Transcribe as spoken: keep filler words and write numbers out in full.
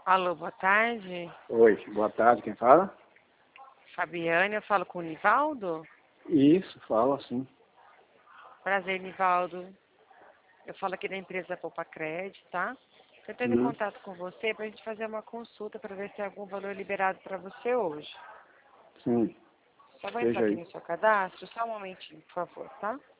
Alô, boa tarde. Oi, boa tarde, quem fala? Fabiane, eu falo com o Nivaldo? Isso, fala sim. Prazer, Nivaldo. Eu falo aqui da empresa Poupa Crédito, tá? Eu estou em Uhum. contato com você para a gente fazer uma consulta para ver se tem algum valor liberado para você hoje. Sim, Só vou entrar veja aqui aí. no seu cadastro, só um momentinho, por favor, tá?